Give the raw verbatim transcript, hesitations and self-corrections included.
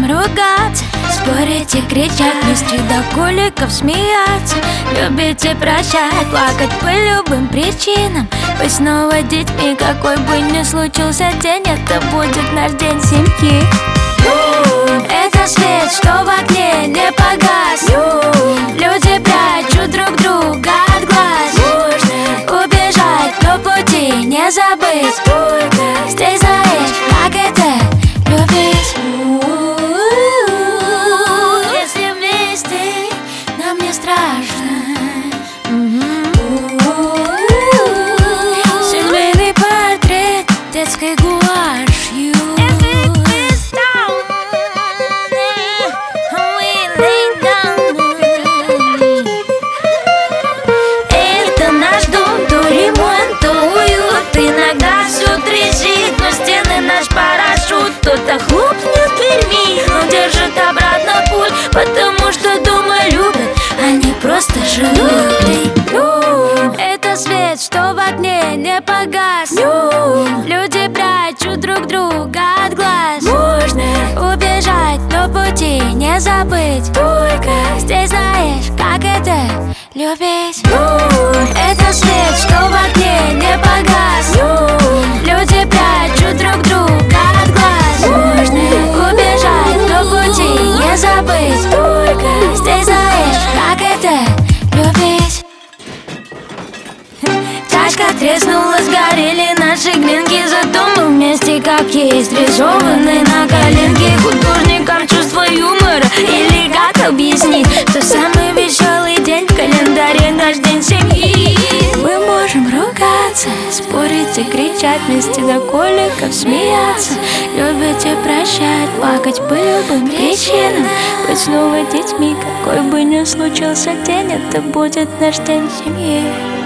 ругаться, спорить и кричать, вместе до коликов смеяться, любить и прощать, плакать по любым причинам, быть снова детьми. Какой бы ни случился день, это будет наш день семьи. Это свет, что в окне не погас. Люди прячут друг друга от глаз. Можно убежать, но пути не забыть. Здесь знаешь, как это любить. Если вместе нам не страшно. Семейный портрет детской гуашью. Это наш дом, то ремонт, то уют. Иногда все трещит, но стены наш парашют. Кто-то хлопнет дверьми, но держит обратно путь, потому что дома любят, они просто живут. Это свет, что в окне не погас. Люди прячут друг друга от глаз. Можно убежать, но пути не забыть. Только здесь знаешь, как это любить. Это свет, что в окне не погас. Люди прячут друг друга от глаз. Можно убежать, но пути не забыть. Только здесь знаешь, как это любить. Чашка треснула, сгорели наши глинки, зато мы вместе как есть, рисованы на коленке. Художникам чувство юмора, или как объяснить, что самый веселый день в календаре наш день семьи. Мы можем ругаться, спорить и кричать, вместе до коликов смеяться, любить и прощать, плакать по любым причинам, быть снова детьми. Какой бы ни случился день, это будет наш день семьи.